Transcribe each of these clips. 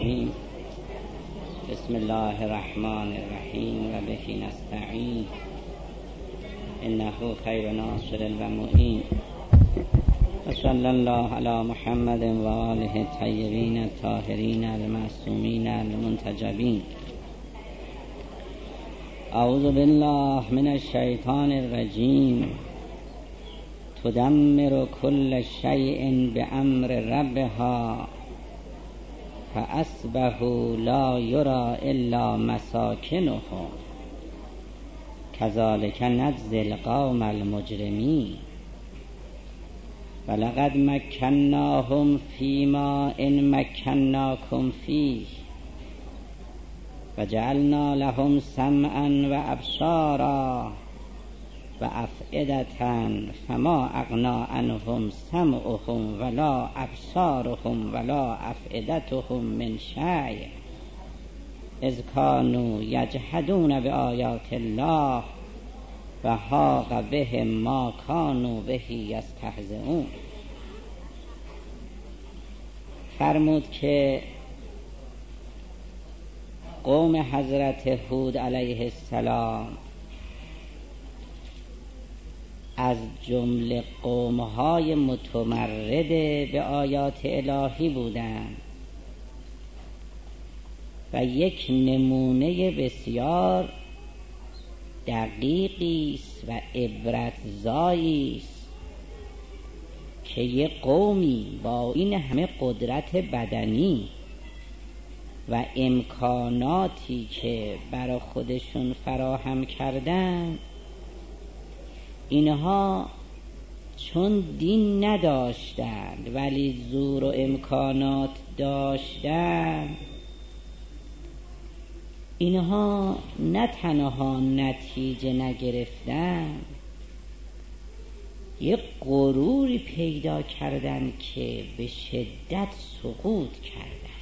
الرجیم. بسم الله الرحمن الرحیم و به نستعین انه خیر ناصر و معین و صلی الله علی محمد و آله الطیبین الطاهرین المعصومین المنتجبین. اعوذ بالله من الشیطان الرجیم. تدمر كل شيء بأمر ربها فأصبحوا لا يرى إلا مساكنهم كذلك نجزي القوم المجرمين. ولقد مكناهم فيما إن مكناكم فيه وجعلنا لهم سمعا وأبصارا وأفئدة فما أغنى عنهم سمعهم ولا أبصارهم ولا أفئدتهم من شيء إذ كانوا يجحدون بآيات الله وحاق بهم ما كانوا به يستهزئون. فرمود که قوم حضرت هود علیه السلام از جمله قوم‌های متمرد به آیات الهی بودند و یک نمونه بسیار دقیقی است و عبرتزایی است که یک قومی با این همه قدرت بدنی و امکاناتی که برای خودشون فراهم کردند، اینها چون دین نداشتند ولی زور و امکانات داشتند، اینها نه تنها نتیجه نگرفتند، یک غروری پیدا کردند که به شدت سقوط کردند.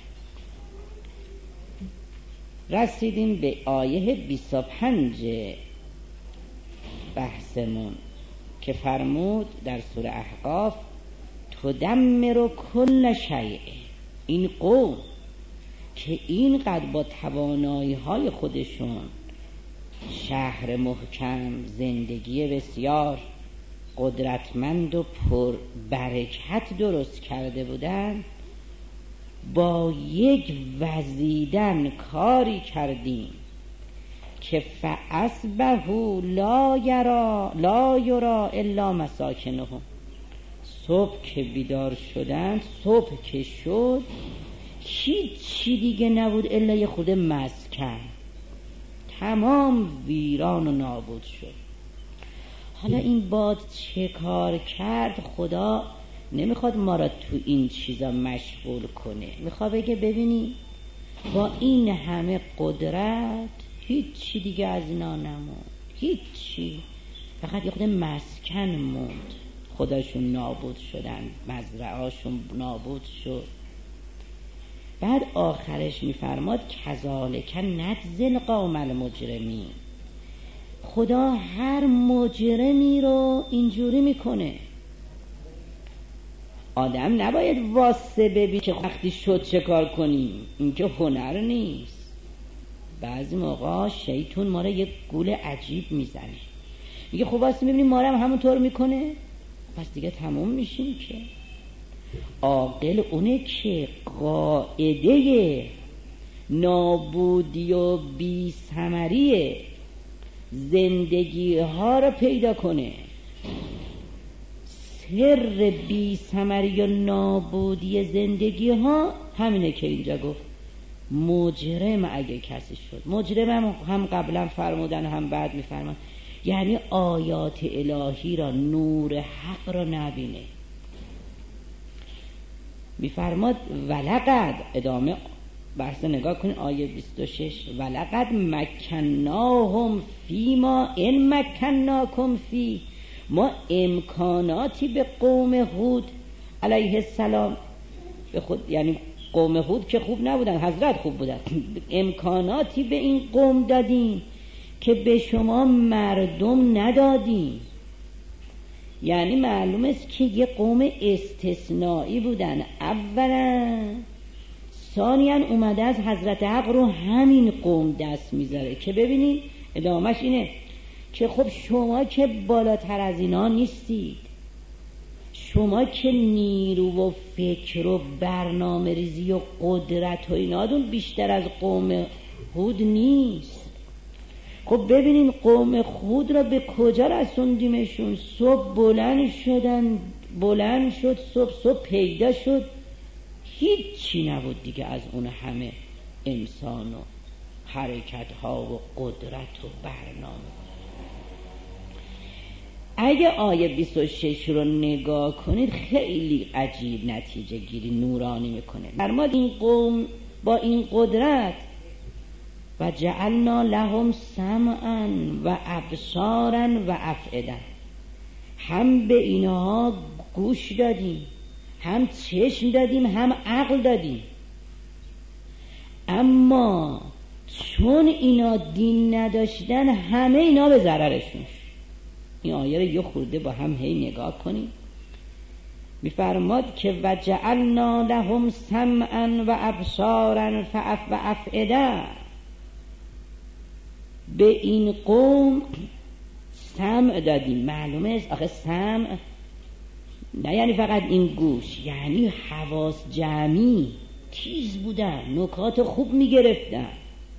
رسیدیم به آیه 25 بحثمون که فرمود در سوره احقاف تدمر کل شیء. این قوم که اینقدر با توانایی های خودشون شهر محکم، زندگی بسیار قدرتمند و پر برکت درست کرده بودند، با یک وزیدن کاری کردیم که فاصبحوا لا یرا الا مساکنهم. صبح که بیدار شدند، صبح که شد، هیچی دیگه نبود الا یه خود مسکن، تمام ویران و نابود شد. حالا این باد چه کار کرد؟ خدا نمیخواد ما را تو این چیزا مشغول کنه، میخواد بگه ببینی با این همه قدرت هیچی دیگه از اینا نموند، هیچی، فقط یه خود مسکن موند. خودشون نابود شدن، مزرعهاشون نابود شد. بعد آخرش میفرماد کذالک نجزی القوم المجرمین. خدا هر مجرمی رو اینجوری میکنه. آدم نباید واسه ببین که وقتی شد چه کار کنیم، این که هنر نیست. بعضی موقع شیطان ما را یک گول عجیب میزنه، میگه خب واسه میبینیم ما را هم همونطور میکنه، پس دیگه تموم میشیم. که عاقل اونه که قاعده نابودی و بی ثمری زندگی ها را پیدا کنه. سر بی ثمری و نابودی زندگی ها همینه که اینجا گفت مجرم اگه کسی شد. مجرم هم قبلا فرمودن هم بعد میفرمان، یعنی آیات الهی را، نور حق را نبینه. میفرماد ولقد، ادامه بحث نگاه کنید آیه 26، ولقد مکناهم فیما ان مکناکم فی. ما امکاناتی به قوم هود علیه السلام، به خود یعنی قوم هود که خوب نبودن، حضرت خوب بودن، امکاناتی به این قوم دادیم که به شما مردم ندادیم. یعنی معلوم است که یه قوم استثنایی بودن. اولا ثانیاً اومده از حضرت حق رو همین قوم دست میذاره که ببینید ادامهش اینه که خب شما که بالاتر از اینا نیستید، شما که نیرو و فکر و برنامه ریزی و قدرت و اینادون بیشتر از قوم هود نیست. خب ببینین قوم هود را به کجا رسوندیمشون؟ صبح بلند شد صبح پیدا شد، هیچی نبود دیگه از اون همه انسان و حرکت ها و قدرت و برنامه. اگه آیه 26 رو نگاه کنید خیلی عجیب نتیجه گیری نورانی میکنه. فرمود این قوم با این قدرت و جعلنا لهم سمعا و ابصارا و افئده، هم به اینها گوش دادیم، هم چشم دادیم، هم عقل دادیم، اما چون اینا دین نداشتن همه اینا به ضررشون. این آیه رو یه خورده با هم هی نگاه کنیم. میفرماد که و جعلنا لهم سمعا و ابصارا و افئده، به این قوم سمع دادیم. معلومه است آخه سمع نه یعنی فقط این گوش، یعنی حواس جمعی تیز بودن، نکات خوب میگرفتن.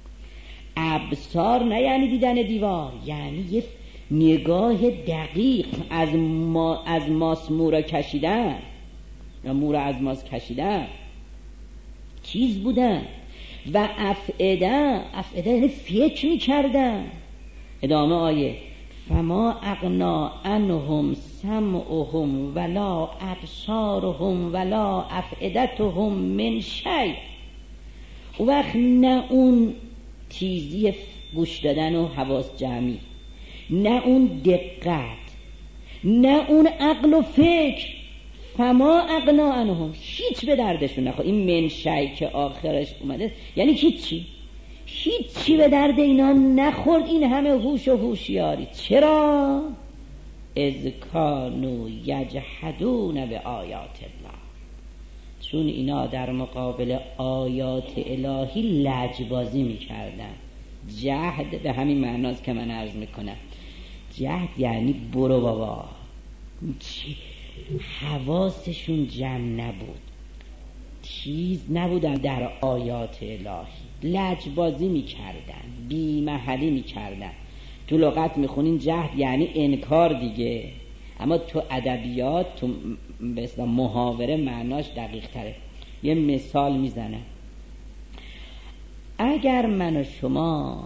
ابصار نه یعنی دیدن دیوار، یعنی یه نگاه دقیق از ماس مورا کشیدن یا مورا از ماس کشیدن، چیز بودن. و افئده یعنی فکر میکردن. ادامه آیه فما اغنا عنهم سمعهم ولا ابصارهم ولا افئدتهم من شیء. اون وقت نه اون تیزی گوش دادن و حواس جمعی، نه اون دقت، نه اون عقل و فکر، فما اغنا عنهم، هیچ به دردشون نخورد. این من شیء که آخرش اومده یعنی هیچی به درد اینا نخورد. این همه هوش و هوشیاری چرا؟ اذ کانوا یجحدون به آیات الله، چون اینا در مقابل آیات الهی لجبازی میکردن. جهد به همین معناست که من عرض میکنم. جهد یعنی برو بابا، حواسشون جمع نبود، چیز نبودن در آیات الهی، لجبازی میکردن، بی محلی میکردن. تو لغت میخونین جهد یعنی انکار دیگه، اما تو ادبیات تو به اصطلاح محاوره معناش دقیق تره. یه مثال میزنم. اگر من و شما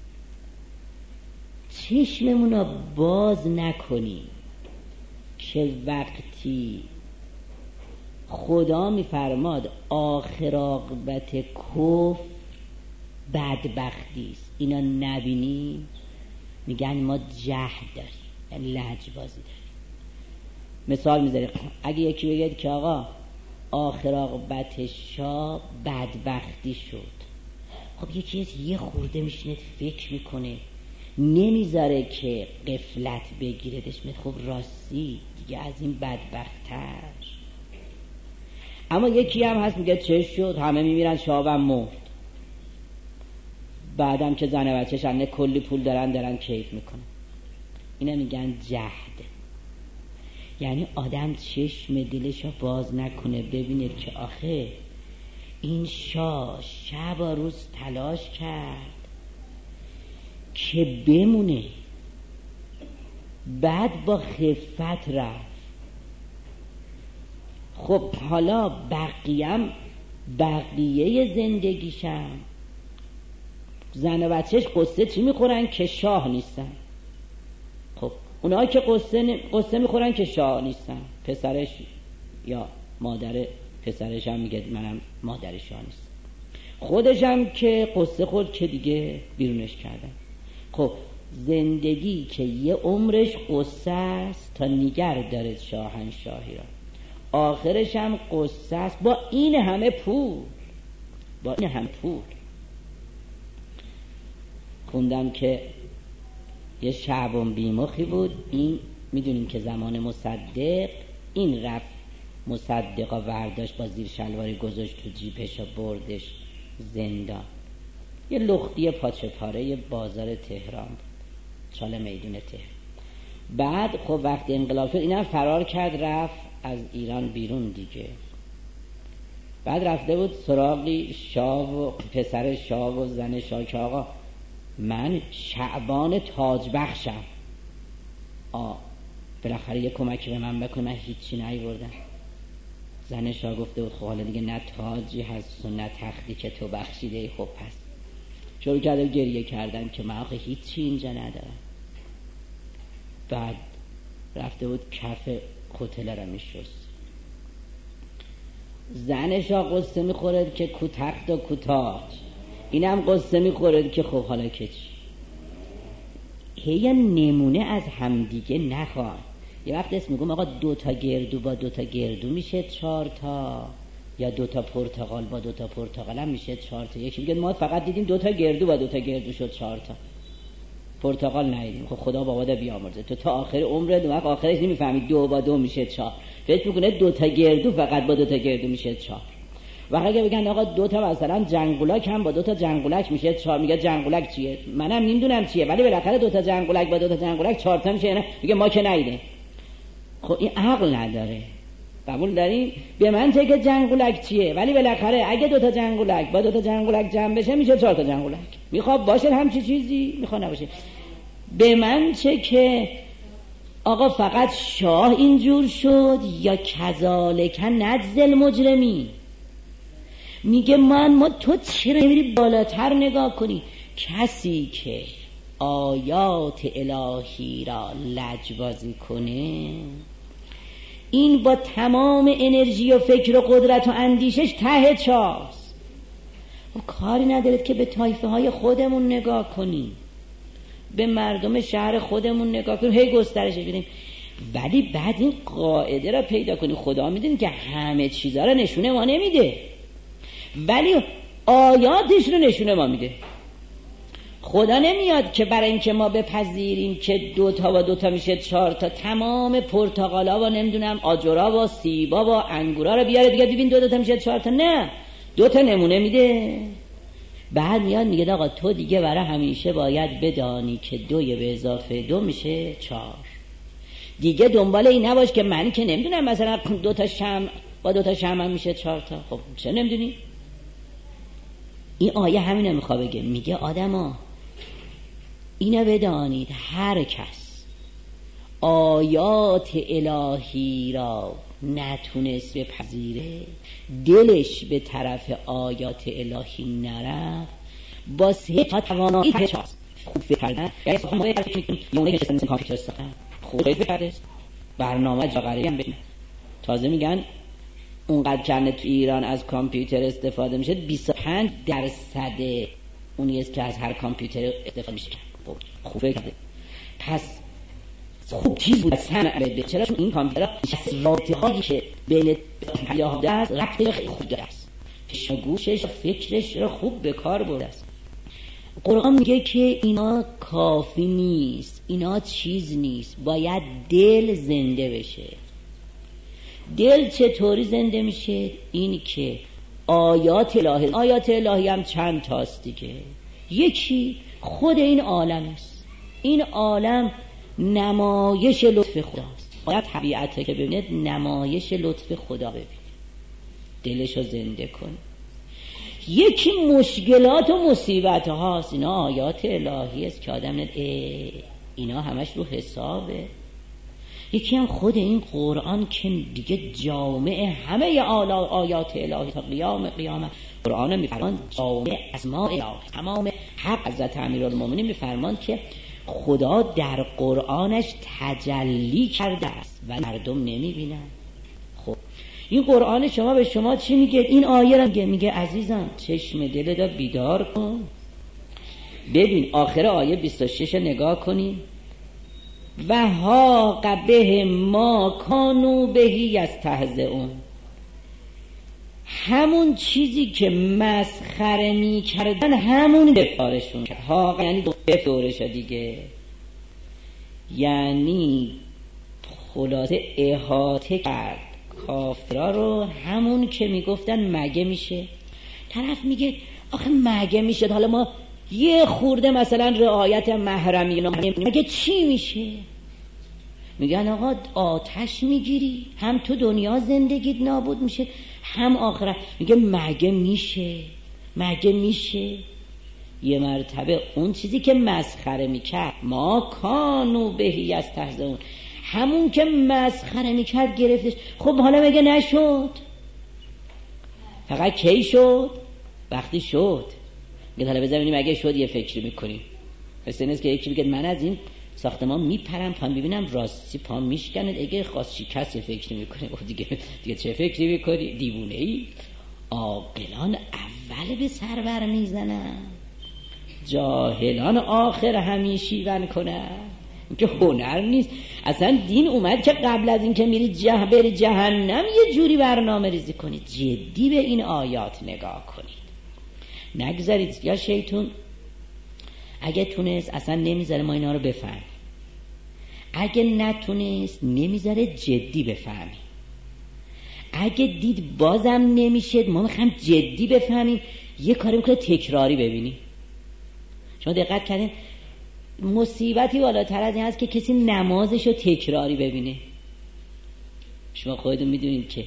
چشممون رو باز نکنیم که وقتی خدا میفرماد آخر عاقبت کفر بدبختی است، اینا نبینیم، میگن ما جهد داریم، یعنی لجبازی داریم. مثال میذاریم، اگه یکی بگید که آقا آخر عاقبت شاه بدبختی شد، خب یکی یه خورده میشینه فکر میکنه، نمیذاره که غفلت بگیردش، خب راستی دیگه از این بدبخت‌تر. اما یکی هم هست میگه چه شد، همه میمیرن، شاهم مرد، بعدم که زن و بچه‌ش هم کلی پول دارن کیف میکنن. اینا میگن جهد. یعنی آدم چشم دلشو باز نکنه ببینه که آخه این شاه شب و روز تلاش کرد که بمونه، بعد با خفت رفت. خب حالا بقیه زندگیشم زن و بچهش قصه چی میخورن که شاه نیستن؟ خب اونایی که قصه میخورن که شاه نیستن، پسرش یا مادر پسرش هم میگه منم مادر شاه نیستم، خودش هم که قصه خورد که دیگه بیرونش کردن. خب زندگی که یه عمرش قصه است تا نگر داره شاهنشاهی را، آخرش هم قصه است با این همه پول. خوندم که یه شعبان بیمخی بود، این میدونیم که زمان مصدق این رفت مصدقا ورداشت با زیر شلواری گذاشت تو جیبش و بردش زندان. یه لختی پاچه پاره بازار تهران بود، چاله میدون تهران. بعد خب وقتی انقلاب شد اینم فرار کرد رفت از ایران بیرون دیگه. بعد رفته بود سراغی شاه و پسر شاه و زن شاه که آقا من شعبان تاج بخشم، بالاخره یه کمکی به من بکن، من هیچی نیاوردم. زن شاه گفته بود خب حالا دیگه نه تاجی هست و نه تختی که تو بخشیده. خب پس شروع کرده گریه کردن که من آخه هیچی اینجا ندارم. بعد رفته بود کف هتل را میشست. زن شاه قصه میخورد که کو تخت و کو تاج، اینم قصه میخورد که خب حالا که چی. هی نمونه از همدیگه نخوان. یه وقت اسم میگم آقا 2 تا گردو با 2 تا گردو میشه 4 تا، یا 2 تا پرتقال با 2 تا پرتقال هم میشه 4 تا. یکی میگه ما فقط دیدیم 2 تا گردو با 2 تا گردو شد 4 تا پرتقال ندیدیم. خب خدا بابا بیامرزه تو تا آخر عمرت وقت آخرش نمیفهمی 2 با 2 میشه 4. فکر میکنه 2 تا گردو فقط با 2 تا گردو میشه 4. وقتی اگه بگن آقا 2 تا مثلا جنگولک هم با 2 تا جنگولک میشه 4، میگه جنگولک چیه؟ منم نمیدونم چیه، ولی بالاخره 2 تا جنگولک با 2 تا جنگولک 4 تا میشه. نه میگه ما که ندیدیم. خب این عقل نداره. قبول داریم؟ به من چه که جنگولک چیه، ولی بالاخره اگه 2 تا جنگولک با 2 تا جنگولک جمع بشه میشه 4 تا جنگولک. میخواد باشه همچی چیزی، میخواد نباشه. به من چه که آقا فقط شاه اینجور شد یا کذالک نجزی مجرمین. میگه ما تو چرا نمیری بالاتر نگاه کنی؟ کسی که آیات الهی را لجبازی کنه این با تمام انرژی و فکر و قدرت و اندیشش ته چاست. و کاری ندارد که به طایفه های خودمون نگاه کنیم، به مردم شهر خودمون نگاه کنیم، هی گسترش بدیم. ولی بعد این قاعده را پیدا کنیم. خدا میدونه که همه چیزا را نشونه ما نمیده، ولی آیاتش رو نشونه ما میده. خدا نمیاد که برای اینکه ما بپذیریم که 2 تا با 2 تا میشه 4 تا تمام پرتقالا و نمیدونم آجرا و سیبا و انگورا رو بیاره دیگه ببین 2 تا میشه 4 تا. نه، 2 تا نمونه میده. بعد میاد میگه آقا تو دیگه برای همیشه باید بدانی که 2 به اضافه 2 میشه 4. دیگه دنبال این نباش که من که نمیدونم مثلا 2 تا شمع با 2 تا شمع هم میشه 4 تا. خب چه نمیدونی؟ این آیه همینه میخواد بگه. میگه آدما اینو بدانید هر کس آیات الهی را نتونست بپذیره، دلش به طرف آیات الهی نرفت، با 3 تا توانایی ته چاست. خوب فکر کردن یعنی موقعی که یونه که سنس کامپیوتر استفاده خوب فکر کردن برنامه جاغری هم بدین. تازه میگن اونقدر که تو ایران از کامپیوتر استفاده میشه 25% اونی است که از هر کامپیوتر استفاده میشه. خوب فکر کرده. پس خوب چیز بود سمع بده. چرا؟ چون این کامپیوتر رابطه هایی که بین پیاده است ربط خیلی خوب داره است. گوشش فکرش رو خوب به کار برده است. قرآن میگه که اینا کافی نیست، اینا چیز نیست، باید دل زنده بشه. دل چطوری زنده میشه؟ این که آیات الهی هم چند تاست دیگه. یکی خود این عالم است. این عالم نمایش لطف خداست. باید طبیعته که ببینید نمایش لطف خدا ببینید، دلشو زنده کن. یکی مشکلات و مصیبت هاست، اینا آیات الهی است که آدم اینا همش رو حسابه. یکی هم خود این قرآن که دیگه جامع همه آیات الهی تا قیامت قرآن میفرمان جامع اسماء الهی تمام حق. حضرت امیرالمومنین میفرمان که خدا در قرآنش تجلی کرده است و مردم نمیبینن. خب این قرآن شما به شما چی میگه؟ این آیه را میگه عزیزم چشم دلت را بیدار کن. ببین آخر آیه 26 نگاه کنین. و حاق به ما کانوا به یستهزئون. همون چیزی که مسخره میکردن همون بفارشون کرد. حاق یعنی دورش دیگه، یعنی خلاصه احاطه کرد کافرا رو همون که میگفتن مگه میشه. طرف میگه آخه مگه میشه، حالا ما یه خورده مثلا رعایت محرمی مگه چی میشه؟ میگن آقا آتش میگیری، هم تو دنیا زندگیت نابود میشه هم آخرت. میگه مگه میشه، مگه میشه. یه مرتبه اون چیزی که مسخره میکرد، ما کانو بهی از تحزون، همون که مسخره میکرد گرفتش. خب حالا مگه نشد؟ فقط کی شد؟ وقتی شد. میگه حالا بذاریم اگه شد یه فکری میکنیم. مثل اینست که یکی بگه من از این ساختمان میپرم پام ببینم راستی پام میشکنه، اگه خواست شکست یه فکری میکنه. دیگه چه فکری میکنی؟ دیوونه ای؟ عاقلان اول به سر بر میزنن، جاهلان آخر همیشی ون کنن. این که هنر نیست. اصلا دین اومد که قبل از این که بری جهنم یه جوری برنامه ریزی کنید، جدی به این آیات نگاه کنید، نگذارید. یا شیطون اگه تونست اصلا نمیذاره ما اینا رو بفهمیم، اگه نتونست نمیذاره جدی بفهمیم، اگه دید بازم نمیشه ما میخوایم جدی بفهمیم یه کاری میکنه تکراری ببینیم. شما دقت کردین مصیبتی بالاتر از این هست که کسی نمازش رو تکراری ببینه. شما خودتون میدونید که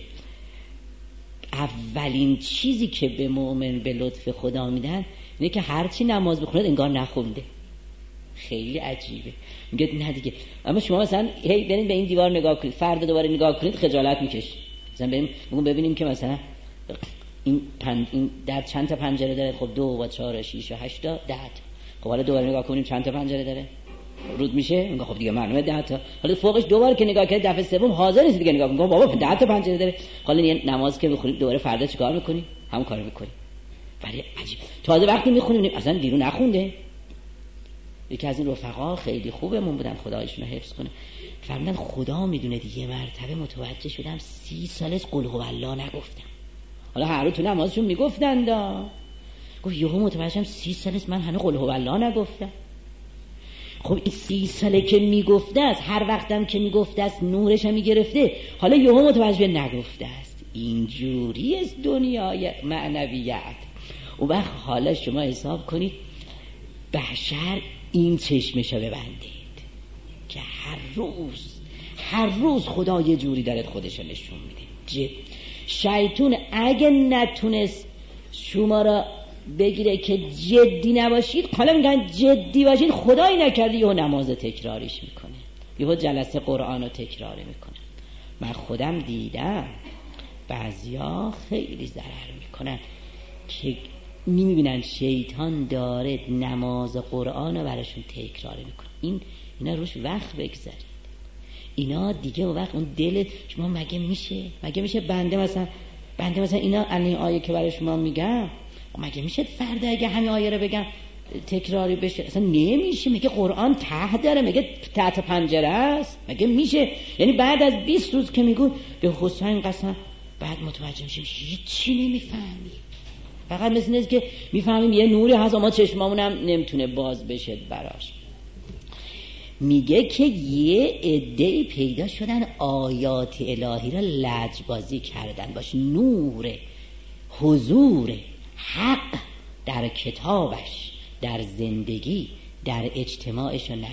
اولین چیزی که به مؤمن به لطف خدا میدن اینه که هرچی نماز بخونه انگار نخونده. خیلی عجیبه. میگه نه دیگه، اما شما مثلا هی برید به این دیوار نگاه کنید، فردا دوباره نگاه کنید خجالت میکشید. مثلا ببینیم که مثلا این در چند تا پنجره داره؟ خب 2 و 4 و 6 و 8 تا 10 تا. خب حالا دوباره نگاه کنیم چند تا پنجره داره؟ رود میشه؟ میگه خب دیگه معلومه 10 تا. حالا فوقش دوباره که نگاه کنید دفعه سوم حاضر نیست دیگه نگاه کنید، بابا 10 تا پنجره داره. حالا نماز که بخونید دوباره فردا چیکار میکنی؟ همون کارو میکنی. ولی عجیب تازه وقتی میخونیم اصلا دیرو نخونده. یکی از این رفقا خیلی خوبمون بودن، خدا ایشونو حفظ کنه، فرمودن خدا میدونه یه مرتبه متوجه شدم 30 سال از قل هو الله نگفتم. حالا هر روز تو نمازشون میگفتن دا، گفت یهو متوجه شدم 30 سال است من هنوز قل هو الله نگفتم. خب این 30 ساله که میگفته است، هر وقتم که میگفته است نورش هم میگرفته، حالا یهو متوجه نگفته است. اینجوری است دنیای معنویت. و وقت حالا شما حساب کنید بشر این چشمشو ببندید که هر روز خدا یه جوری داره خودشو نشون میده. شیطان اگه نتونست شما را بگیره که جدی نباشید، حالا میگن جدی باشید، خدایی نکرده یهو نماز تکراریش میکنه، یهو جلسه قرآن رو تکراری میکنه. من خودم دیدم بعضیا خیلی ضرر میکنن که میبینن شیطان داره نماز قرآن رو براشون تکراری میکنه. اینا روش وقت بگذارید. اینا دیگه وقت اون دل شما مگه میشه بنده مثلا اینا الان آیه که برای شما میگم مگه میشه فردا اگه همین آیه رو بگم تکراری بشه؟ اصلا نمیشه. میگه قرآن ته داره، میگه تحت پنجره است، مگه میشه؟ یعنی بعد از 20 روز که میگو به حسین قسم، بعد متوجه میشیم هیچی نمیفهمی. فقط مثل نیست که میفهمیم یه نوری هست اما چشمامونم نمیتونه باز بشه براش. میگه که یه عده‌ای پیدا شدن آیات الهی را لجبازی کردن، باش نور حضور حق در کتابش، در زندگی، در اجتماعش رو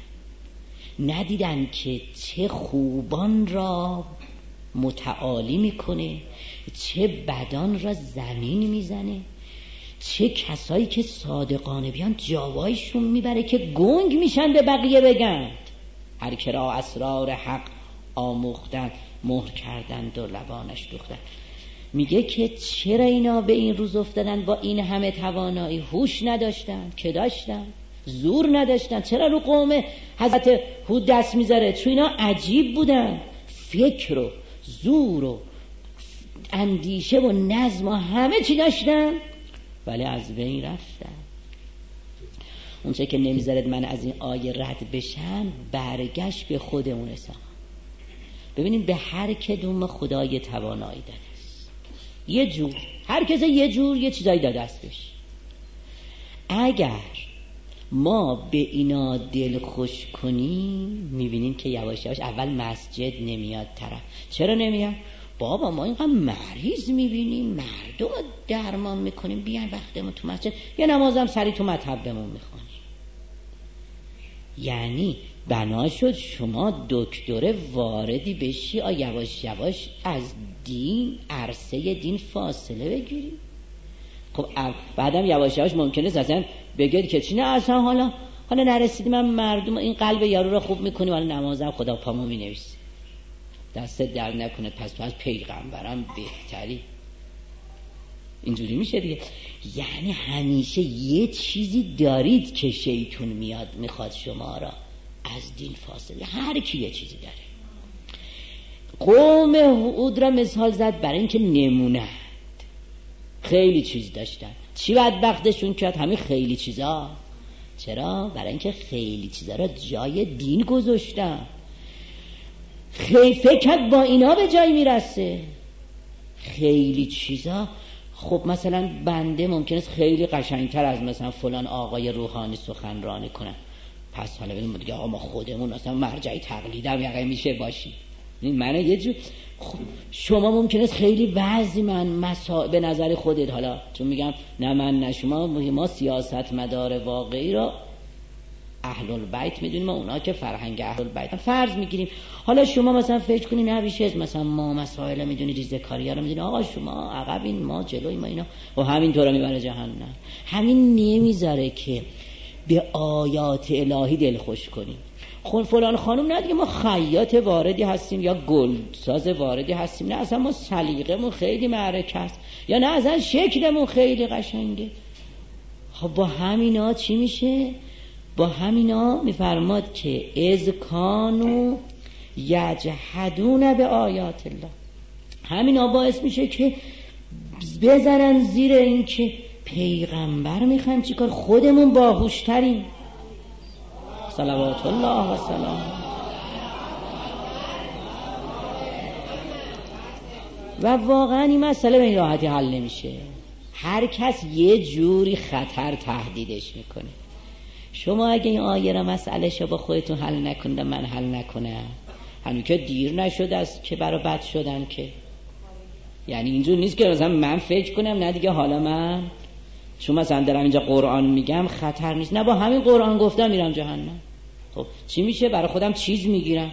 ندیدن که چه خوبان را متعالی میکنه، چه بدان را زمین میزنه، چه کسایی که صادقانه بیان جاوایشون میبره که گنگ میشن به بقیه بگن. هر که را اسرار حق آموختن، مهر کردن و لبانش دوختن. میگه که چرا اینا به این روز افتادن با این همه توانایی؟ هوش نداشتن که داشتن، زور نداشتن. چرا رو قوم حضرت هود دست میذاره؟ چون اینا عجیب بودن، فکر و زور و اندیشه و نظم و همه چی داشتن ولی از بین رفتن. اون چه که نمیذارد من از این آیه رد بشم برگشت به خودمون حساب. ببینیم به هر کدوم خدای توانایی داده است، یه جور، هر کسی یه جور یه چیزایی داده است بهش. اگر ما به اینا دل خوش کنیم میبینیم که یواش یواش اول مسجد نمیاد طرف. چرا نمیاد؟ بابا ما اینقدر مریض میبینیم، مردم درمان میکنیم، بیاین وقتمون تو مسجد یه نمازم سری تو مطبمون میخونیم. یعنی بنا شد شما دکتر واردی بشی یواش یواش از دین، عرصه دین فاصله بگیری. خب بعدم یواش یواش ممکنه اصلا بگید که چی نه اصلا حالا نرسیدی، من مردم این قلب یارو رو خوب میکنیم، حالا نمازم خدا پامو مینویسی، دست درد نکنه، پس تو از پیغمبرم بهتری. اینجوری میشه دیگه. یعنی همیشه یه چیزی دارید که شیطون میاد میخواد شما را از دین فاصله. هر کی یه چیزی داره. قوم هود را مثال زد برای اینکه نمونند، خیلی چیز داشتن. چی بدبختشون کرد؟ همین خیلی چیزا. چرا؟ برای اینکه خیلی چیزا را جای دین گذاشتن. فکر با اینا به جای میرسه. خیلی چیزا. خب مثلا بنده ممکنه خیلی قشنگتر از مثلا فلان آقای روحانی سخنرانی کنن، پس حالا بگیم دیگه آقا ما خودمون مثلا مرجع تقلیدم یقه میشه باشی. من یه جور شما ممکنه خیلی وضعی به نظر خودت، حالا چون میگم نه من نه شما، ما سیاست مدار واقعی را اهل البیت میدونیم، اونا که فرهنگ اهل البیت فرض میگیریم. حالا شما مثلا فکر کنین نبیشه مثلا ما مسائل میدونی، ریزکاری ها رو میدونی، آقا شما عقبین ما جلوی ما، اینا و همین طورا میبره جهنم. همین نمیذاره که به آیات الهی دل خوش کنیم. فلان خانم نه دیگه ما خیاط واردی هستیم یا گلساز واردی هستیم، نه اصلا ما سلیقمون خیلی معرکه است، یا نه اصلا شکلمون خیلی قشنگه. خب با همینا چی میشه؟ با همینا میفرماد که از کانو یجحدون به آیات الله، همینا باعث میشه که بزنن زیر این که پیغمبر میخوایم چیکار، خودمون باهوشتریم. صلوات الله و سلام. و واقعا این مسئله به این راحتی حل نمیشه. هر کس یه جوری خطر تهدیدش میکنه. شما اگه این آیه را مسئله شو با خودتون حل نکنید، من حل نکنم، همین که دیر نشده است که برا بد شدن که. یعنی اینجور نیست که مثلا من فکر کنم نه دیگه حالا من چون مثلا دارم اینجا قرآن میگم خطر نیست، نه با همین قرآن گفتم میرم جهنم. خب چی میشه؟ برای خودم چیز میگیرم.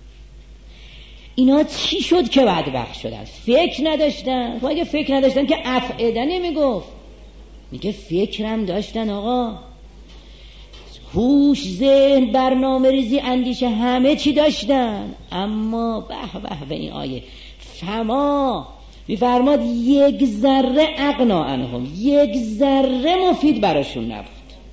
اینا چی شد که بدبخت شدن؟ فکر نداشتن. خب اگه فکر نداشتن که افعده نمیگفت، میگه فکرم داشتن. آقا هوش، ذهن، برنامه ریزی، اندیشه، همه چی داشتن. اما به به این آیه فما میفرماد یک ذره اغنا عنهم، یک ذره مفید براشون نبود.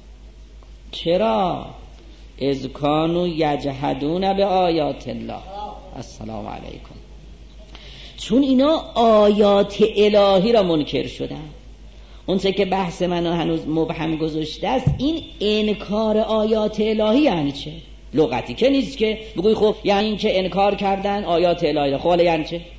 چرا؟ اذ کانوا یجحدون به آیات الله. السلام علیکم. چون اینا آیات الهی را منکر شدن. اون چه که بحث من هنوز مبهم گذاشته است، این انکار آیات الهی یعنی چه؟ لغتی که نیست که بگوی خب یعنی این که انکار کردن آیات الهی را. خب حالا یعنی چه؟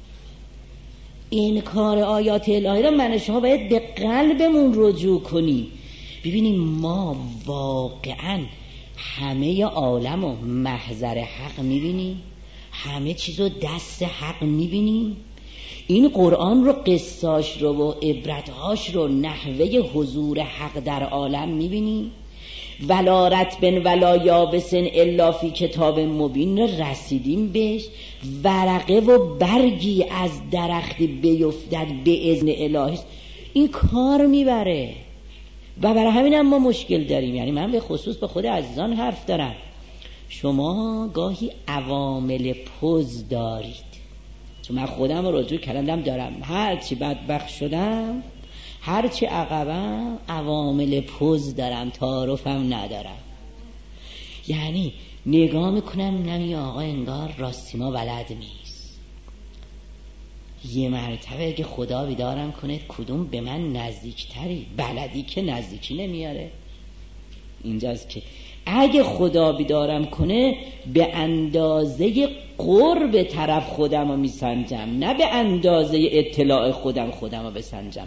انکار آیات الهی را من شما باید به قلبمون رجوع کنیم. ببینیم ما واقعا همه عالم رو محضر حق میبینیم، همه چیزو دست حق میبینیم. این قرآن رو قصاش رو و عبرتهاش رو نحوه حضور حق در عالم میبینیم. ولا رطب ولا یابس الا فی کتاب مبین رو رسیدیم بهش. ورقه و برگی از درختی بیفتد به اذن الهی، این کار میبره. و برای همین هم ما مشکل داریم. یعنی من به خصوص به خود عزیزان حرف دارم، شما گاهی عوامل پوز دارید. چون من خودم رو رجوع کردم دارم، هرچی بدبخت شدم، هرچی عقبم، عوامل پوز دارم، تعارفم ندارم. یعنی نگاه میکنم نمی آقا انگار راستی ما بلد نیست. یه مرتبه اگه خدا بیدارم کنه کدوم به من نزدیکتری، بلدی که نزدیکی نمیاره. اینجاست که اگه خدا بیدارم کنه به اندازه قرب طرف خودم رو میسنجم، نه به اندازه اطلاع خودم رو بسنجم.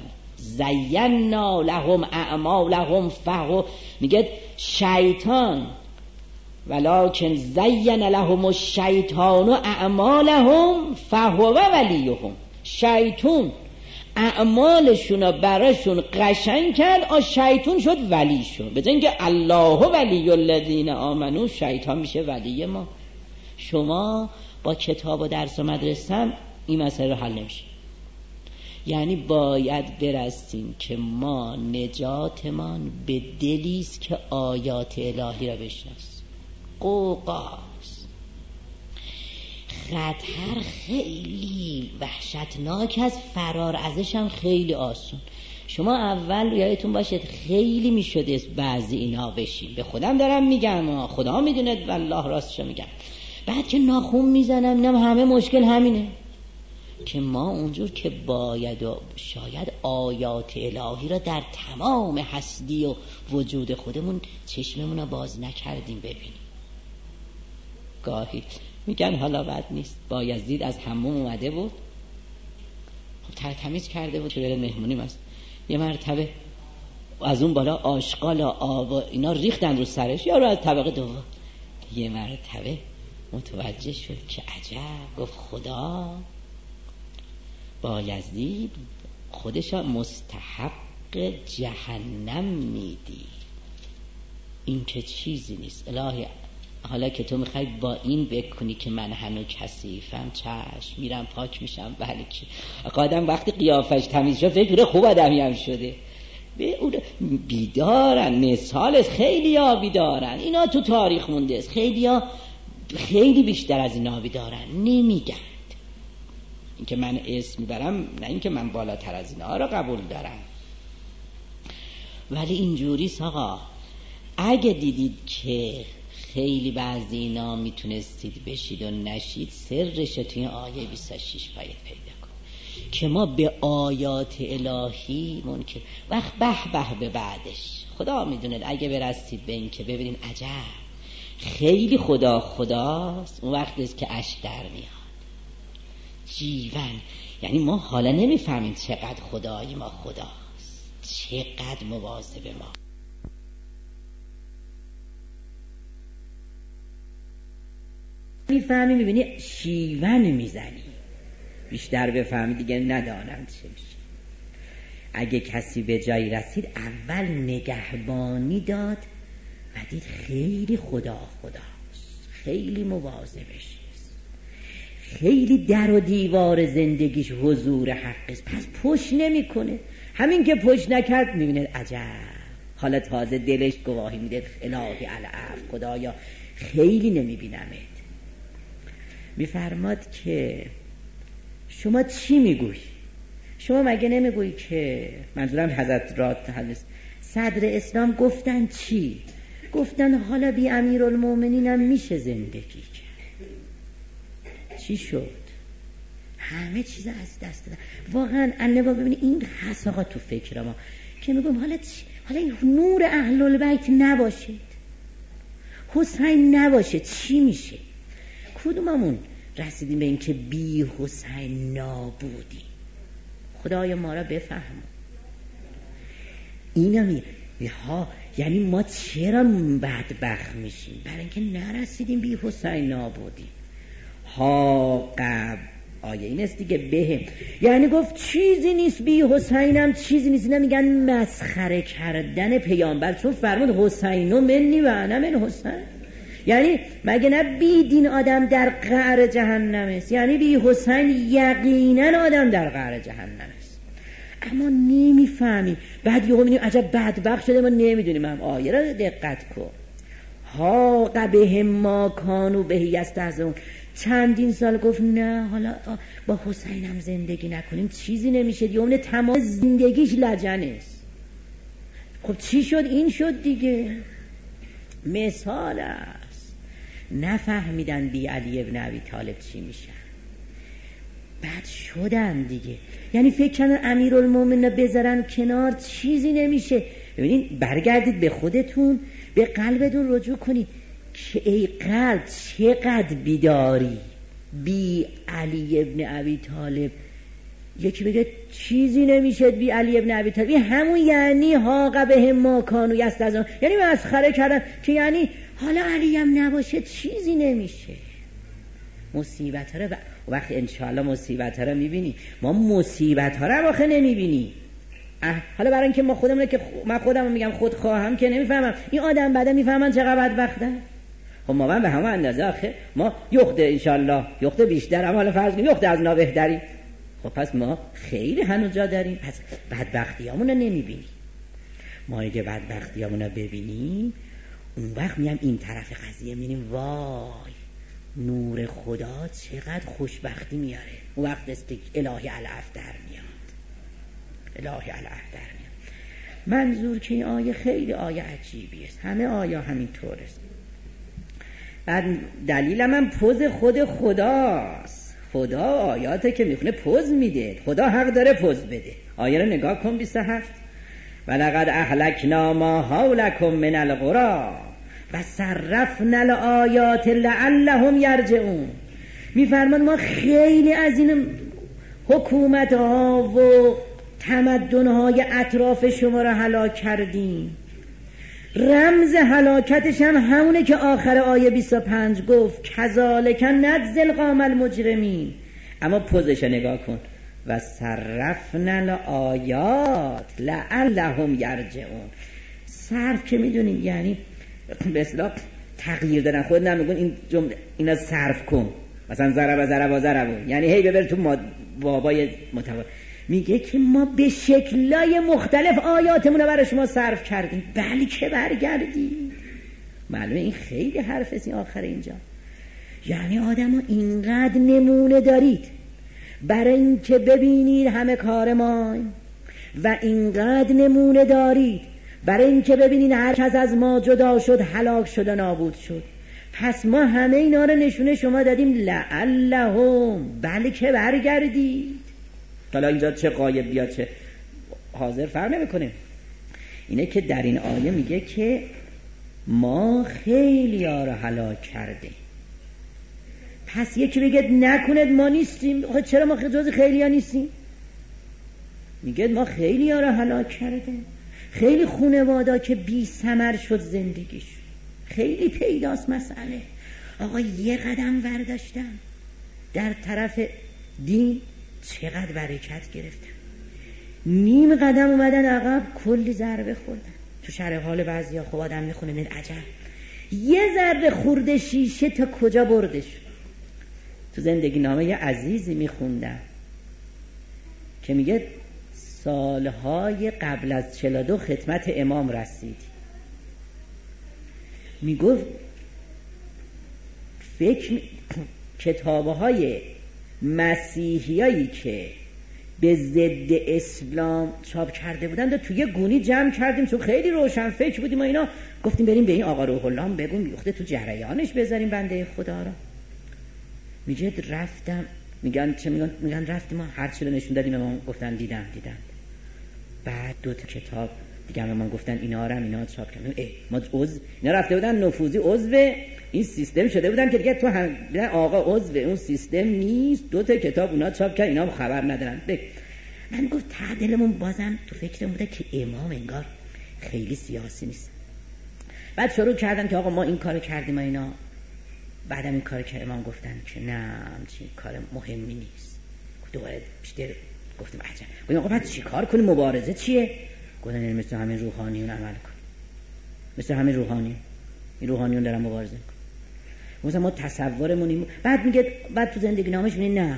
زینا لهم اعمالهم فهو. میگه شیطان ولکن زین لهم الشیطان اعمالهم فهو ولیهم. شیطان اعمالشون براشون قشنگ کرد، شیطان شد ولیشون. به جای اینکه الله ولی الذین آمنو، شیطان میشه ولی ما. شما با کتاب و درس و مدرسه این مسئله رو حل نمیشه. یعنی باید برسیم که ما نجاتمان به دلیست که آیات الهی را بشناسیم. قوقاست، خطر خیلی وحشتناک است، فرار ازش هم خیلی آسون. شما اول یادتون باشید خیلی میشده بعضی اینا بشیم، به خودم دارم میگم، خدا میدونه والله راستشو میگم. بعد که ناخون میزنم اینم همه مشکل همینه که ما اونجور که باید و شاید آیات الهی را در تمام هستی و وجود خودمون چشممون رو باز نکردیم ببینیم. گاهی میگن حالا بد نیست، بایزید از حموم اومده بود، خب ترتمیز کرده بود که بره مهمونی است، یه مرتبه از اون بالا آشغال و آب و اینا ریختن رو سرش، یا رو از طبقه دوم. یه مرتبه متوجه شد که عجب، گفت خدا بایزید خودش مستحق جهنم میدی، این که چیزی نیست. الهی حالا که تو میخوای با این بکنی که من هنو کثیفم، چشم میرم پاک میشم. بله که آدم وقتی قیافش تمیز شد فکر خوب آدمی هم شده. به اون بیدارن، مثال خیلی ها بیدارن، اینا تو تاریخ مونده است، خیلی ها خیلی بیشتر از اینا بیدارن، نمیگن. اینکه من اسم میبرم نه اینکه من بالاتر از اینا رو قبول دارم، ولی اینجوری آقا اگه دیدید که خیلی بعضی اینا میتونستید بشید و نشید، سرش تو این آیه 26 باید پیدا کن که ما به آیات الهی منکر وقت به به بعدش خدا میدونه. اگه برستید به این که ببینین عجب خیلی خدا خداست، اون وقت است که اشک در میاد جیون. یعنی ما حالا نمیفهمیم چقدر خدای ما خداست، چقدر مواظب ما. میفهمی، میبینی شیون میزنی، بیشتر بفهمی دیگه ندانم چه میشه. اگه کسی به جایی رسید اول نگهبانی داد و دید خیلی خدا خداست، خیلی مواظبش، خیلی در و دیوار زندگیش حضور حق است، پس پشت نمیکنه. همین که پشت نکرد میبینه عجب، حالا تازه دلش گواهی میده الهی العفو، خدایا خیلی نمیبینمت. میفرماد که شما چی میگوی؟ شما مگه نمیگوی که، منظورم حضرت صدر اسلام گفتن چی؟ گفتن حالا بی امیرالمومنین هم میشه زندگی کرد. چی شد؟ همه چیز از دست دادن. واقعا الان ببینید این هست آقا تو فکر ما که میگم حالا این نور اهل البیت نباشید، حسین نباشه، چی میشه؟ کدوممون رسیدیم به این که بی حسین نابودی؟ خدای ما را بفهم. اینا یعنی ما چرا بدبخت میشیم؟ برای اینکه نرسیدیم بی حسین نابودی. آیه این است دیگه بهم، یعنی گفت چیزی نیست بی حسینم، چیزی نیست. نمیگن مسخره کردن پیامبر، چون فرمود حسین و منی و انا من حسین. یعنی مگه نه بی دین آدم در قعر جهنم است؟ یعنی بی حسین یقینا آدم در قعر جهنم است. اما نمیفهمیم. بعد یهو میبینیم عجب بدبخت شده، ما نمیدونیم. هم آیه را دقت کن. حاق بهم ما کانوا به یستهزئون. چندین سال گفت نه حالا با حسینم زندگی نکنیم چیزی نمیشه دیگه، اون تمام زندگیش لجنه است. خب چی شد؟ این شد دیگه. مثال است. نفهمیدن بی علی ابن ابی طالب چی میشن، بعد شدن دیگه. یعنی فکر کنن امیرالمومنین بذارن کنار چیزی نمیشه. ببینید برگردید به خودتون، به قلبتون رجوع کنید که ای قلب چقدر بیداری. بی علی ابن ابی طالب، یکی بگه چیزی نمیشه بی علی ابن ابی طالب، همون یعنی حاق بهم ما کانوا یستهزئون، یعنی مسخره کردن که یعنی حالا علی هم نباشه چیزی نمیشه. مصیبت ها رو وقتی انشاءالله مصیبت ها رو میبینی، ما مصیبت ها رو واقعا نمیبینی. حالا برای اینکه ما خودمونه که من خودم میگم خود خواهم که نمیفهمم، این آدم بعدا میفهمن چقدر بدبختن. خب ما به همه اندازه آخه ما یخته انشاءالله یخته بیشتر هم حالا فرض کنیم یخته از نا بهتری. خب پس ما خیلی هنوز جا داریم. پس بدبختیامون رو نمیبینی. ما اگه بدبختیامون رو ببینیم اون وقت میام این طرف قضیه میبینیم وای نور خدا چقدر خوشبختی میاره. اون وقت است که الهی علف در میاد. الهی علف در میاد. منظور که این آیه خیلی آیه عجیبی است. همه آیه همینطور است. بعد دلیلم هم پوز خود خداست. خدا آیاته که میخونه پوز میده. خدا حق داره پوز بده. آیه رو نگاه کن 27. ولقد اهلکنا ما حولکم من القری و صرفنا الآیات لعلهم یرجعون. میفرماد ما خیلی از این حکومت ها و تمدن های اطراف شما را هلاک کردیم. رمز هلاکتش هم همونه که آخر آیه 25 گفت کذالک نجزی القوم المجرمین. اما پوزش نگاه کن و صرفنا الآیات لعلهم یرجعون. صرف که میدونیم یعنی به اصطلاح تغییر دادن. خود نمیگن این جمله اینا صرف کن مثلا ضرب یعنی هی ببر تو بابای متوازی. میگه که ما به شکلای مختلف آیاتمون رو برای شما صرف کردیم بلکه برگردید. معلومه این خیلی حرف است این آخر اینجا. یعنی آدم ها اینقدر نمونه دارید برای این که ببینید همه کار ما و اینقدر نمونه دارید برای این که ببینید هر کس از ما جدا شد هلاک شد و نابود شد. پس ما همه اینا رو نشونه شما دادیم لعلهم بلکه برگردید. حالا اینجا چه غایب بیاد چه حاضر فرق نمیکنه. اینه که در این آیه میگه که ما خیلی ها رو هلاک کرده. پس یکی بگه نکند ما نیستیم. چرا ما جز خیلی ها نیستیم؟ میگه ما خیلی ها رو هلاک کرده. خیلی خونوادا که بی ثمر شد زندگیش. خیلی پیداست مسئله. آقا یه قدم ورداشتم در طرف دین چقدر برکت گرفتم. نیم قدم اومدن عقب کلی ضربه خوردن. تو شرح حال بعضیا خب آدم میخونه نه عجب یه ذره خورده شیشه تا کجا بردش. تو زندگی نامه یه عزیزی میخوندم که میگه سالهای قبل از 42 خدمت امام رسید. میگفت کتابهای مسیحیایی که به ضد اسلام چاپ کرده بودن دو توی گونی جمع کردیم چون خیلی روشن فکر بودیم و اینا. گفتیم بریم به این آقا روح الله بگیم یخته تو جریانش بذاریم بنده خدا را. میگه رفتم میگن چه میگن رفتیم ما هر چی رو نشون دادیم امام گفتن دیدم. بعد 2 تا کتاب دیگه امام گفتن اینا رو اینا چاپ کردن. ما اینا رفته بودن نفوذی عضو این سیستم شده بودن که دیگه تو هم آقا عضو اون سیستم نیست. 2 تا کتاب اونا چاپ کرد اینا خبر ندارن. من گفت تعدلمون بازم تو فکرم بوده که امام انگار خیلی سیاسی نیست. بعد شروع کردم که آقا ما این کارو کردیم اینا. بعدم این کارو که امام گفتن که نه چی کار مهمی نیست. دوباره بیشتر گفتم عجب. گفتم آقا بعد چی کار کنیم مبارزه چیه؟ گفتن مثل همین روحانیون عمل کن. مثل همین روحانیون دارن مبارزه کن. مثلا ما تصورمون این بعد میگه بعد تو زندگی نامش میگه نه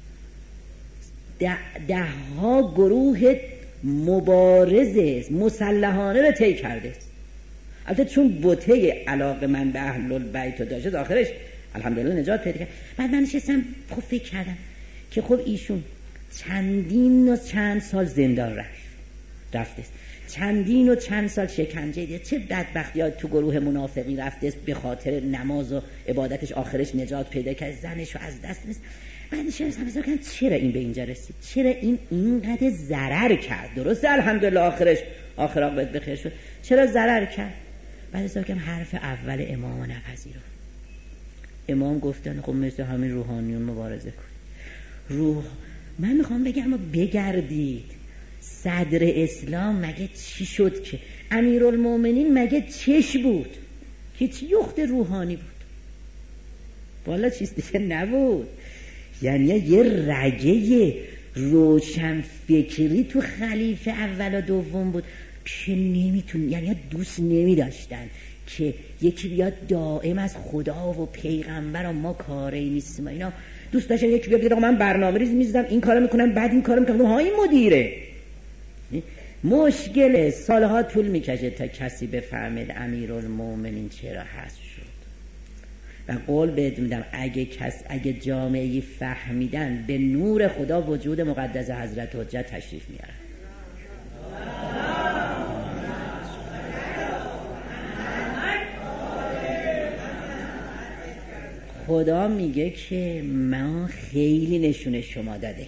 10 ها گروه مبارز مسلحانه رو طی کرده. البته چون بوته علاقه من به اهل البیت داشت آخرش الحمدلله نجات پیدا کرد. بعد من نشستم خب فکر کردم که خب ایشون چندین و چند سال زندان رفته است. چندین و چند سال شکنجه دیده. چه بدبختی ها تو گروه منافقی رفته است به خاطر نماز و عبادتش آخرش نجات پیدا کرد زنش رو از دست نیست. بعد نشستم حساب کردم چرا این به اینجا رسید. چرا این اینقدر ضرر کرد. درسته الحمدلله آخرش آخر عاقبت بخیر شد. چرا ضرر کرد. بعد حساب کردم حرف اول امام نپذیرفت. امام گفتن خب مثل همین روحانیون مبارزه کن. من میخوام بگم بگردید صدر اسلام مگه چی شد که امیرالمومنین مگه چش بود هیچ یخت روحانی بود، والا چیز دیگه نبود. یعنی یه رگه روشن فکری تو خلیفه اول و دوم بود که نمیتون، یعنی دوست نمی داشتن که یکی بیاد دائم از خدا و پیغمبر و ما کاری نیستیم اینا. دوست داشتن یکی بیاد بگه من برنامه ریز می‌ذارم، این کارو میکنم، بعد این کارو میکنم. ها این مدیره. مشکل سالها طول میکشه تا کسی بفهمید امیرالمومنین چرا حذف شد. و قول بهت میدم اگه جامعه‌ای فهمیدن به نور خدا وجود مقدس حضرت حجت تشریف میارن. خدا میگه که ما خیلی نشونه شما داده،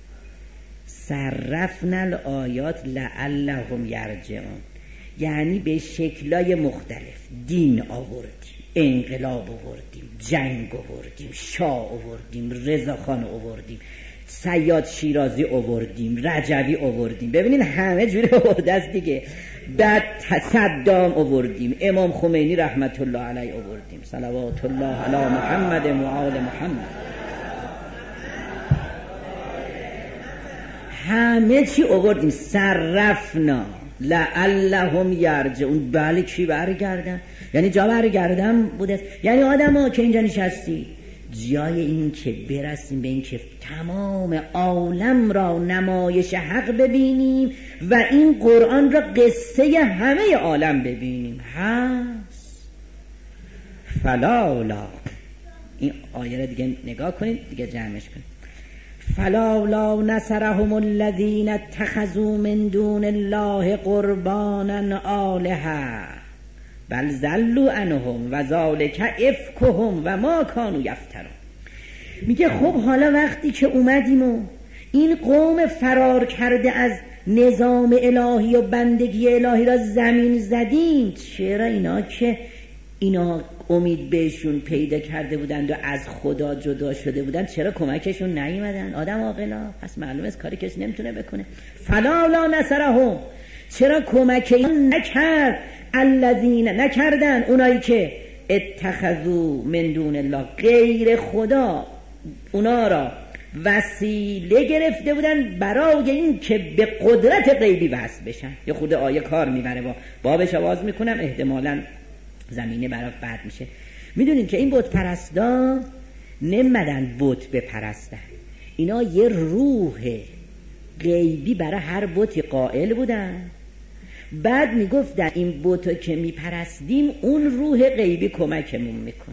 صرفنا الآیات لعلهم یرجعون، یعنی به شکلای مختلف دین آوردیم، انقلاب آوردیم، جنگ آوردیم، شاه آوردیم، رضاخان آوردیم، صیاد شیرازی آوردیم، رجوی آوردیم، ببینین همه جوری آورده است دیگه. بعد صدام آوردیم، امام خمینی رحمت الله علیه آوردیم، صلوات الله علی محمد و آل محمد، همه چی آوردیم. صرفنا لعلهم یرجعون، بله کی برگردن؟ یعنی جا برگردن بوده. یعنی آدم ها که اینجا نشستی جای این که برسیم به این که تمام عالم را نمایش حق ببینیم و این قرآن را قصه همه عالم ببینیم هست. فلالا، این آیه را دیگه نگاه کنید دیگه جمعش کنید. فلالا نصرهم الذین اتخذوا من دون الله قربانا آلهة بل ضلوا عنهم و ذلک افکهم و ما کانوا یفترون. میگه خب حالا وقتی که اومدیم و این قوم فرار کرده از نظام الهی و بندگی الهی را زمین زدیم، چرا اینا که اینا امید بهشون پیدا کرده بودند و از خدا جدا شده بودند چرا کمکشون نیومدن؟ آدم عاقلا، پس معلومه از کاری کسی نمیتونه بکنه. فلالا نصرهم، چرا کمک این نکرد؟ الذین، نکردن اونایی که اتخذوا من دون الله، غیر خدا اونا را وسیله گرفته بودن برای این که به قدرت غیبی وصل بشن. یه خود آیه کار میبره، با بابش آواز میکنم احتمالاً زمینه برای بعد میشه. میدونین که این بت پرستا نمیدن بت بپرستن، اینا یه روح غیبی برای هر بتی قائل بودن. بعد میگفتن این بتو که میپرستیم اون روح غیبی کمکمون میکنه.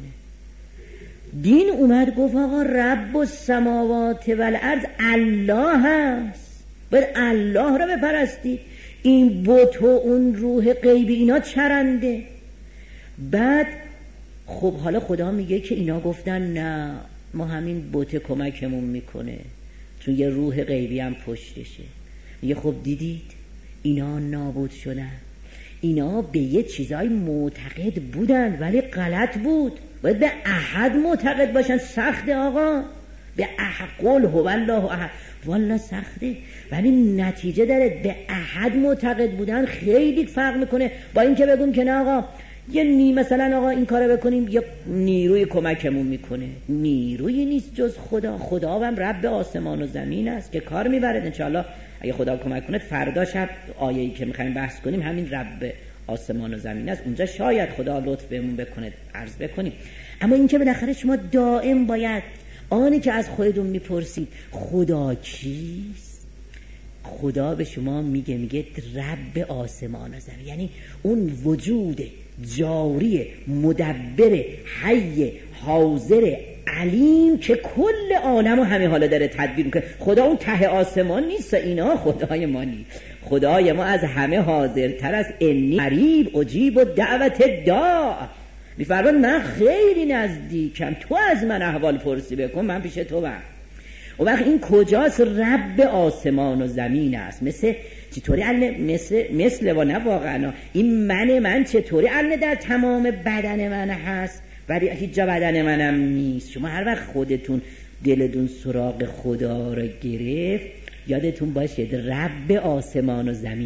دین اومد گفت آقا رب السماوات والارض الله هست، باید الله را بپرستی. این بت و اون روح غیبی اینا چرنده. بعد خب حالا خدا میگه که اینا گفتن نه ما همین بت کمکمون میکنه چون یه روح غیبی هم پشتشه. میگه خب دیدید اینا نابود شدن، اینا به یه چیزای معتقد بودن ولی غلط بود. باید به احد معتقد باشن. سخته آقا، به احد قول هو الله احد، والا سخته، ولی نتیجه داره. به احد معتقد بودن خیلی فرق میکنه با این که بگم که نه آقا یه مثلا آقا این کارو بکنیم یه نیروی کمکمون میکنه. نیروی نیست جز خدا. خدا هم رب آسمان و زمین است که کار میبره. انشاءالله اگه خدا کمک کنه فردا شب آیه‌ای که میخوایم بحث کنیم همین رب آسمان و زمین است. اونجا شاید خدا لطف بهمون بکنه عرض بکنیم. اما این که بالاخره شما دائم باید آنی که از خودتون میپرسید خدا کیست، خدا به شما میگه رب آسمان و زمین، یعنی اون وجود جاری مدبر حی حاضر علیم که کل عالم و همه حالا داره تدبیر میکنه. خدا اون ته آسمان نیست، اینا خدای ما نیست. خدای ما از همه حاضرتر است. انی قریب اجیب دعوت داع، میفرماد من خیلی نزدیکم، تو از من احوال پرسی بکن من پیش تو برم. و وقت این کجاست؟ رب آسمان و زمین است. چطوری مثل و نه واقعا این من چطوری در تمام بدن من هست ولی هیچ جا بدن منم نیست. شما هر وقت خودتون دلتون سراغ خدا را گرفت یادتون باشه رب آسمان و زمین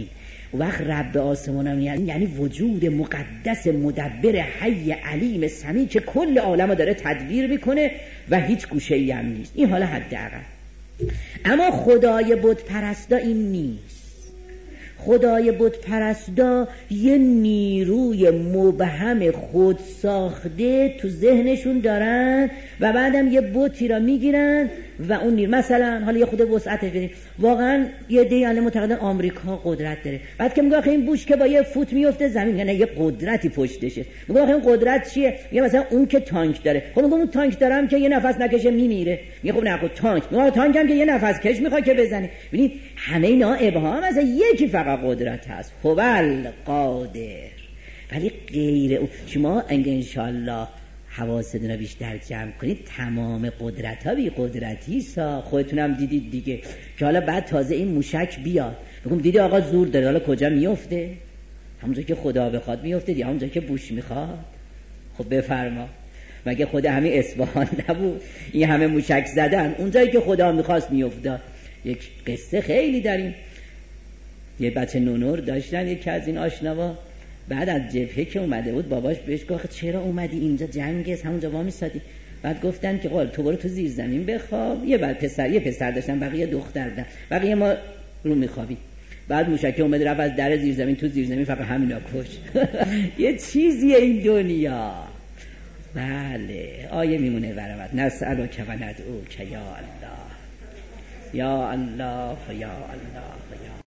و وقت رب آسمان هم یعنی وجود مقدس مدبر حی علیم سمیع که کل عالم رو داره تدبیر میکنه و هیچ گوشه ای هم نیست. این حالا حداقل. اما خدای بت پرستا این نیست. خدای بت پرستا یه نیروی مبهم خود ساخته تو ذهنشون دارن و بعدم یه بتی را میگیرن و اون نیرو، مثلا حالا یه خود وسعتش بدیم، واقعا یه دی الان معتقدن آمریکا قدرت داره، بعد که میگه آخه این بوش که با یه فوت میفته زمین، نه یه قدرتی پشتشه، میگه آخه این قدرت چیه؟ میگه مثلا اون که تانک داره، خب میگه اون تانک دارم که یه نفس نکشه میمیره، میگه خب نه خب تانک، میگه تانک هم که یه نفس کش میخواد که بزنه. ببینید همه اینا ابهام، مثلا یکی فقط قدرت هست، هوال قادر، ولی غیر شما اگه انشالله حواستون رو بیشتر جمع کنید تمام قدرت ها بی قدرتی سا، خودتونم دیدید دیگه که حالا بعد تازه این موشک بیاد بگم دیدی آقا زور داره، حالا کجا میفته؟ همونجا که خدا بخواد میفته یا همونجا که بوش میخواد؟ خب بفرما، مگه خود همین اصفهان نبود این همه موشک زدن اونجایی که خدا میخواست میافتاد. یک قصه خیلی داریم، یه بچه نونور داشتن، یکی از این آشناوا بعد از جبهه که اومده بود باباش بهش گفت چرا اومدی اینجا، جنگ است، همونجا وامیستادی؟ بعد گفتن که قال تو برو تو زیر زمین بخواب. یه پسر داشتن، بقیه دختر داشتن، بقیه ما رو میخوابیم. بعد موشک اومد رفت از در زیر زمین تو زیر زمین، فقط همینا کش. یه چیزیه این دنیا. بله آیه میمونه برامت نسألک و ندعوک یا الله یا الله یا الله یا